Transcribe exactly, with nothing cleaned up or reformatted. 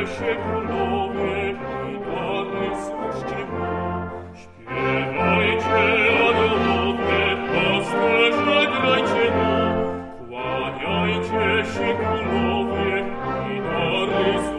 się królowie i dary służcie mu. Śpiewajcie, aniołowie, pasterze, grajcie mu. Kłaniajcie się królowie i dary służcie mu.